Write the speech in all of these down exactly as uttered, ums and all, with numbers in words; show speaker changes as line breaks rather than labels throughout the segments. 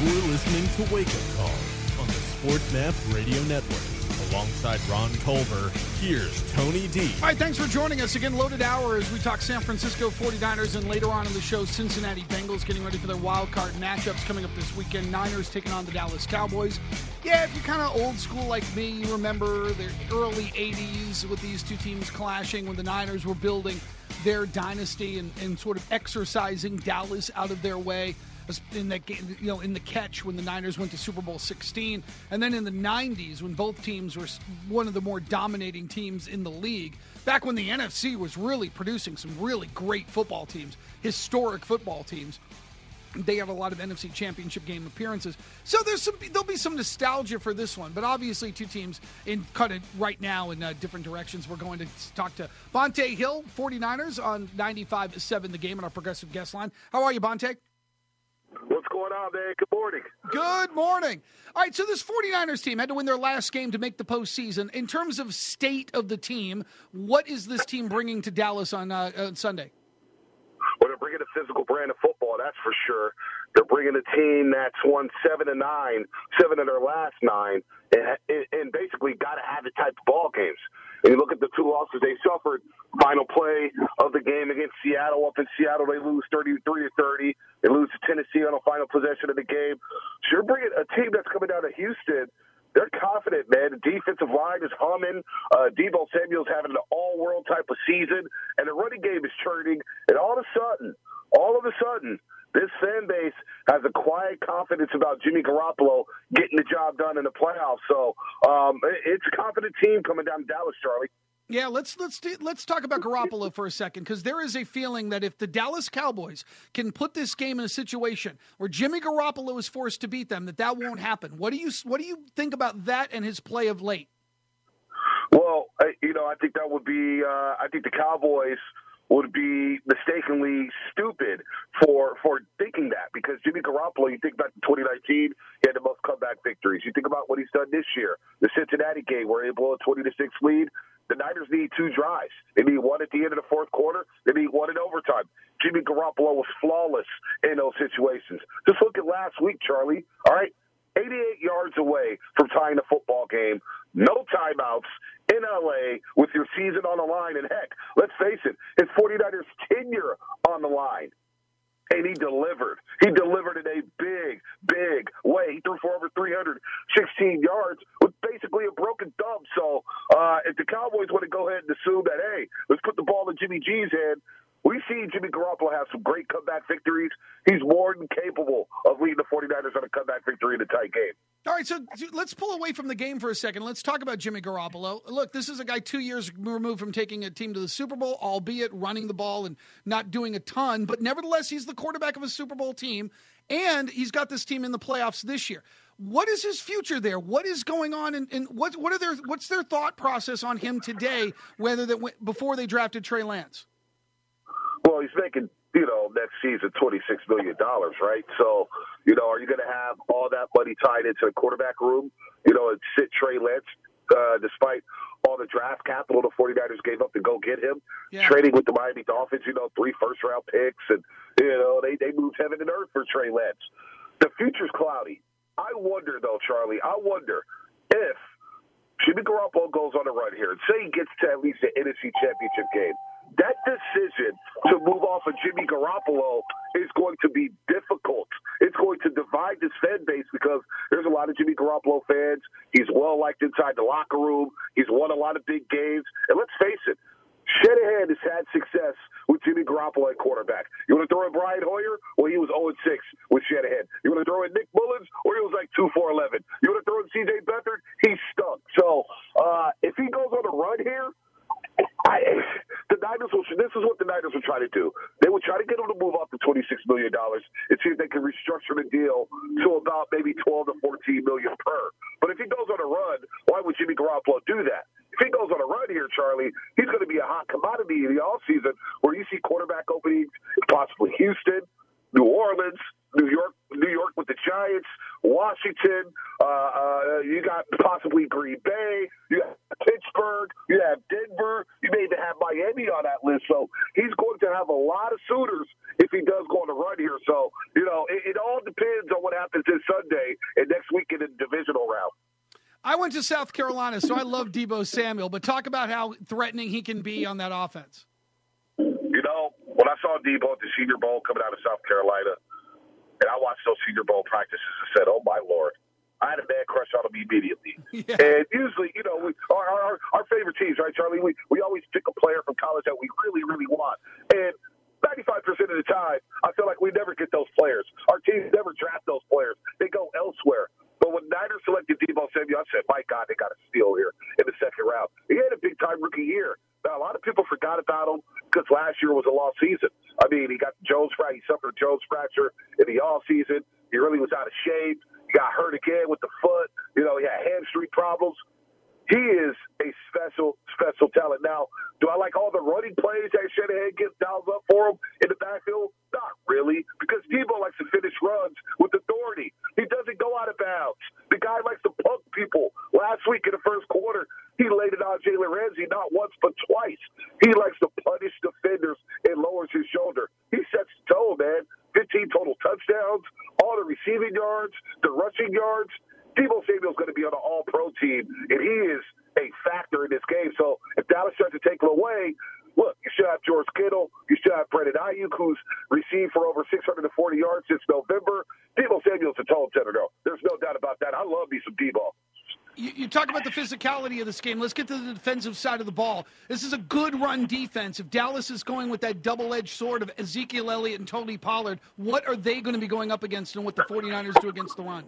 You're listening to Wake Up Call on the SportsMap Radio Network. Alongside Ron Culver, here's Tony D.
All right, thanks for joining us. Again, loaded hour as we talk San Francisco forty-niners, and later on in the show, Cincinnati Bengals getting ready for their wild card matchups coming up this weekend. Niners taking on the Dallas Cowboys. Yeah, if you're kind of old school like me, you remember the early eighties with these two teams clashing when the Niners were building their dynasty and, and sort of exercising Dallas out of their way. In that game, you know, in the catch when the Niners went to Super Bowl sixteen, and then in the nineties when both teams were one of the more dominating teams in the league. Back when the N F C was really producing some really great football teams, historic football teams. They have a lot of N F C Championship game appearances, so there's some there'll be some nostalgia for this one. But obviously, two teams in cut it right now in uh, different directions. We're going to talk to Bonta Hill, forty-niners on ninety-five point seven The Game on our Progressive Guest Line. How are you, Bonta?
What's going on, man? Good morning.
Good morning. All right, so this forty-niners team had to win their last game to make the postseason. In terms of state of the team, what is this team bringing to Dallas on, uh, on Sunday?
Well, they're bringing a physical brand of football, that's for sure. They're bringing a team that's won seven and nine, seven of their last nine, and, and basically got to have the type of ball games. And you look at the two losses they suffered, final play of the game against Seattle. Up in Seattle, they lose thirty-three to thirty. They lose to Tennessee on the final possession of the game. So you're bringing a team that's coming down to Houston. They're confident, man. The defensive line is humming. Uh, Deebo Samuel's having an all-world type of season, and the running game is churning. And all of a sudden, all of a sudden, this fan base has a quiet confidence about Jimmy Garoppolo getting the job done in the playoffs. So um, it's a confident team coming down to Dallas, Charlie.
Yeah, let's let's do, let's talk about Garoppolo for a second, because there is a feeling that if the Dallas Cowboys can put this game in a situation where Jimmy Garoppolo is forced to beat them, that that won't happen. What do you what do you think about that and his play of late?
Well, I, you know, I think that would be. Uh, I think the Cowboys would be mistakenly stupid for for thinking that, because Jimmy Garoppolo, you think back to twenty nineteen, he had the most comeback victories. You think about what he's done this year, the Cincinnati game where they blow a twenty to six lead. The Niners need two drives. They need one at the end of the fourth quarter. They need one in overtime. Jimmy Garoppolo was flawless in those situations. Just look at last week, Charlie. All right, eighty-eight yards away from tying the football game, no timeouts, in L A with your season on the line. And heck, let's face it, his forty-niners tenure on the line. And he delivered. He delivered in a big, big way. He threw for over three hundred sixteen yards with basically a broken thumb. So uh, if the Cowboys want to go ahead and assume that, hey, let's put the ball in Jimmy G's hand, we see Jimmy Garoppolo have some great comeback victories. He's more than capable of leading the forty-niners on a comeback victory in a tight game.
All right, so let's pull away from the game for a second. Let's talk about Jimmy Garoppolo. Look, this is a guy two years removed from taking a team to the Super Bowl, albeit running the ball and not doing a ton. But nevertheless, he's the quarterback of a Super Bowl team, and he's got this team in the playoffs this year. What is his future there? What is going on, and, and what what are their what's their thought process on him today? Whether that before they drafted Trey Lance.
Well, he's making, you know, next season twenty-six million dollars, right? So, you know, are you going to have all that money tied into the quarterback room, you know, and sit Trey Lance, uh, despite all the draft capital the forty-niners gave up to go get him, yeah. Trading with the Miami Dolphins, you know, three first-round picks, and, you know, they, they moved heaven and earth for Trey Lance. The future's cloudy. I wonder, though, Charlie, I wonder if Jimmy Garoppolo goes on a run here and say he gets to at least the N F C Championship game. That decision to move off of Jimmy Garoppolo is going to be difficult. It's going to divide this fan base because there's a lot of Jimmy Garoppolo fans. He's well-liked inside the locker room. He's won a lot of big games. And let's face it, Shanahan has had success with Jimmy Garoppolo at quarterback. You want to throw in Brian Hoyer? Well, he was oh and six with Shanahan. You want to throw in Nick Mullins? Or he was like two for eleven. You want to throw in C J Beathard? He stunk. So uh, if he goes on a run here, I, the Niners will, this is what the Niners will try to do. They will try to get him to move up to twenty-six million dollars and see if they can restructure the deal to about maybe twelve to fourteen million dollars per. But if he goes on a run, why would Jimmy Garoppolo do that? If he goes on a run here, Charlie, he's going to be a hot commodity in the offseason where you see quarterback openings, possibly Houston, New Orleans, New York, New York with the Giants, Washington. Uh, uh, you got possibly Green Bay. You got Pittsburgh, you have Denver, you may even have Miami on that list. So he's going to have a lot of suitors if he does go on a run here. So, you know, it, it all depends on what happens this Sunday and next weekend in the divisional round.
I went to South Carolina, so I love Deebo Samuel, but talk about how threatening he can be on that offense.
You know, when I saw Deebo at the Senior Bowl coming out of South Carolina, and I watched those Senior Bowl practices and said, oh, my Lord. I had a bad crush on him immediately. Yeah. And usually, you know, we, our, our our favorite teams, right, Charlie, we, we always pick a player from college that we really, really want. And ninety-five percent of the time, I feel like we never get those players. Our teams never draft those players. They go elsewhere. But when Niners selected Deebo Samuel, I said, my God, they got a steal here in the second round. He had a big-time rookie year. Now, a lot of people forgot about him because last year was a lost season. I mean, he got Jones fracture. He suffered a Jones fracture in the offseason. He really was out of shape. Got hurt again with the foot. You know, he had hamstring problems. He is a special, special talent. Now, do I like all the running plays that Shanahan gets dialed up for him in the backfield? Not really, because Deebo likes to finish runs with authority. He doesn't go out of bounds. The guy likes to punk people. Last week in the first quarter, he laid it on Jalen Ramsey not once but twice. He likes to punish defenders and lowers his shoulder. He sets the tone, man. fifteen total touchdowns, all the receiving yards, the rushing yards. Deebo Samuel's going to be on an all-pro team, and he is a factor in this game. So if Dallas starts to take him away, look, you should have George Kittle. You should have Brandon Ayuk, who's received for over six hundred forty yards since November. Deebo Samuel's a tall tender, though. There's no doubt about that. I love me some Deebo.
You, you talk about the physicality of this game. Let's get to the defensive side of the ball. This is a good run defense. If Dallas is going with that double-edged sword of Ezekiel Elliott and Tony Pollard, what are they going to be going up against and what the 49ers do against the run?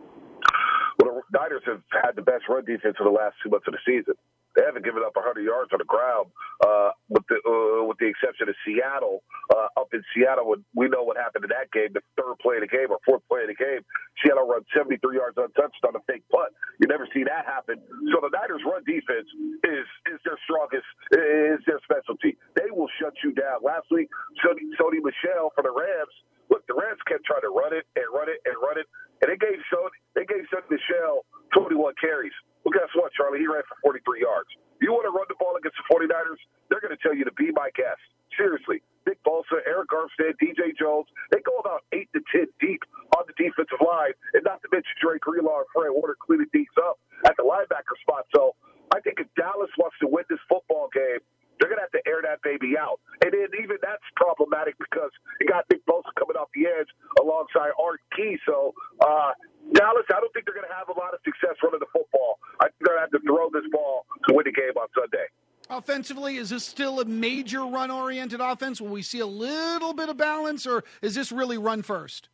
Well, the Niners have had the best run defense in the last two months of the season. They haven't given up one hundred yards on the ground, uh, with the uh, with the exception of Seattle. Uh, up in Seattle, when we know what happened in that game, the third play of the game or fourth play of the game, Seattle runs seventy-three yards untouched on a fake punt. You never see that happen. So the Niners' run defense is is their strongest, is their specialty. They will shut you down. Last week, Sony, Sony Michel for the Rams. Look, the Rams kept trying to run it and run it and run it, and they gave Sony, they gave Sony Michel twenty-one carries. Well, guess what, Charlie? He ran for forty-three yards. You want to run the ball against the 49ers, they're going to tell you to be my guest. Seriously. Nick Bosa, Eric Armstead, D J Jones, they go about eight to ten deep on the defensive line, and not to mention Drake Greenlaw and Fred Warner cleaning things up at the linebacker spot. So I think if Dallas wants to win this football game, they're going to have to air that baby out. And then even that's problematic because you got Nick Bosa coming off the edge alongside Art Key. So uh, Dallas, I don't think they're going to have a lot of success running the football. I think they're going to have to throw this ball to win the game on Sunday.
Offensively, is this still a major run-oriented offense? Will we see a little bit of balance, or is this really run first?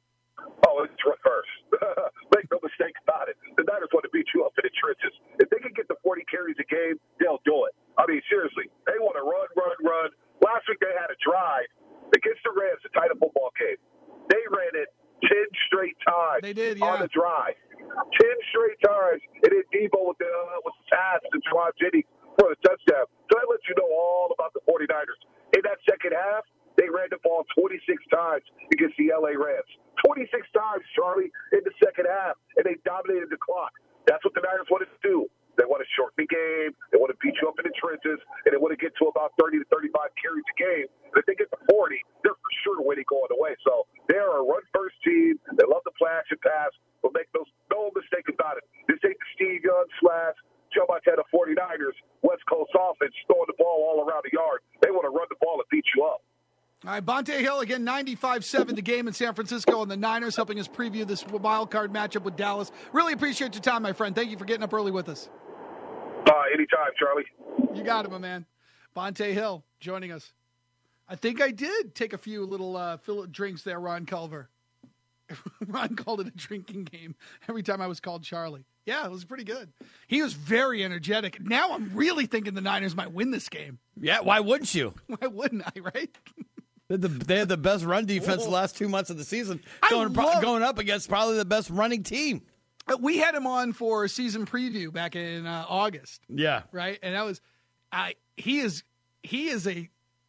Oh, it's run first. Make no mistake about it. The Niners want to beat you up in the trenches. If they can get the forty carries a game, they'll do it. I mean, seriously, they want to run, run, run. Last week they had a drive against the Rams to tie the football game. They ran it ten straight times.
They did, yeah.
On the drive. Ten straight times. And then Deebo with the, uh, with the pass to Javon Jennings for the touchdown. So that lets you know all about the 49ers. In that second half, they ran the ball twenty-six times against the L A Rams. twenty-six times, Charlie, in the second half, and they dominated the clock. That's what the Niners wanted to do. They want to shorten the game. They want to beat you up in the trenches, and they want to get to about thirty to thirty-five carries a game. And if they get to forty, they're for sure winning going away. So they are a run-first team. They love to play action pass. But make no, no mistake about it. This ain't the Steve Young slash Joe Montana 49ers West Coast offense throwing the ball all around the yard. They want to run the ball and beat you up.
All right, Bonte Hill, again, ninety-five seven, the game in San Francisco, and the Niners helping us preview this wild card matchup with Dallas. Really appreciate your time, my friend. Thank you for getting up early with us.
Uh, anytime, Charlie.
You got it, my man. Bonte Hill joining us. I think I did take a few little uh, fill drinks there, Ron Culver. Ron called it a drinking game every time I was called Charlie. Yeah, it was pretty good. He was very energetic. Now I'm really thinking the Niners might win this game.
Yeah, why wouldn't you?
Why wouldn't I, right?
They had the, they had the best run defense
Whoa.
the last two months of the season,
I
going,
love-
going up against probably the best running team.
We had him on for a season preview back in uh, August.
Yeah.
Right? And that was I he is he is a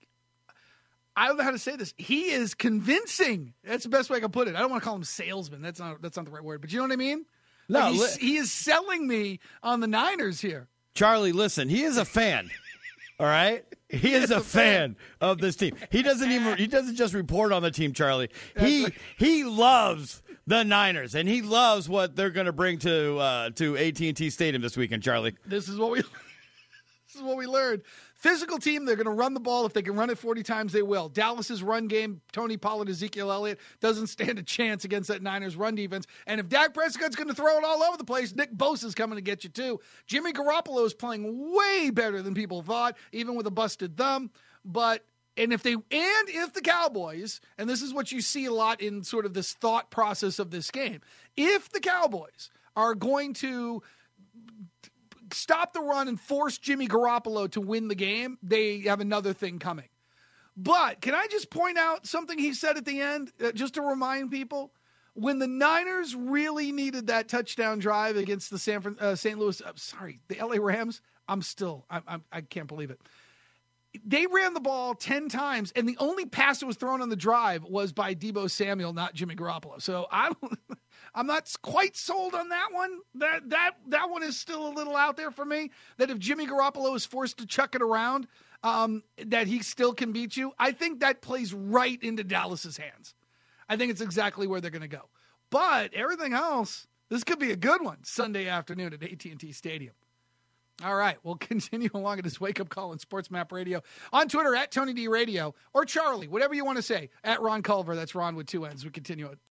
I don't know how to say this. He is convincing. That's the best way I can put it. I don't want to call him salesman. That's not that's not the right word. But you know what I mean?
No,
like
li-
he is selling me on the Niners here.
Charlie, listen, he is a fan. All right? He is a fan of this team. He doesn't even he doesn't just report on the team, Charlie. He he loves the Niners, and he loves what they're going to bring to uh, to A T and T Stadium this weekend, Charlie.
This is what we This is what we learned. Physical team, they're going to run the ball. If they can run it forty times, they will. Dallas's run game, Tony Pollard, Ezekiel Elliott, doesn't stand a chance against that Niners run defense. And if Dak Prescott's going to throw it all over the place, Nick Bosa's coming to get you too. Jimmy Garoppolo is playing way better than people thought, even with a busted thumb. But and if they and if the Cowboys, and this is what you see a lot in sort of this thought process of this game, if the Cowboys are going to stop the run and force Jimmy Garoppolo to win the game, they have another thing coming. But can I just point out something he said at the end, uh, just to remind people? When the Niners really needed that touchdown drive against the San Fran, uh, Saint Louis, uh, sorry, the L A Rams, I'm still, I, I, I can't believe it. They ran the ball ten times, and the only pass that was thrown on the drive was by Deebo Samuel, not Jimmy Garoppolo. So I don't, I'm not quite sold on that one. That that that one is still a little out there for me. That if Jimmy Garoppolo is forced to chuck it around, um, that he still can beat you. I think that plays right into Dallas's hands. I think it's exactly where they're going to go. But everything else, this could be a good one Sunday afternoon at A T and T Stadium. All right, we'll continue along at this wake-up call on Sports Map Radio. On Twitter, at Tony D Radio, or Charlie, whatever you want to say, at Ron Culver. That's Ron with two N's. We continue it.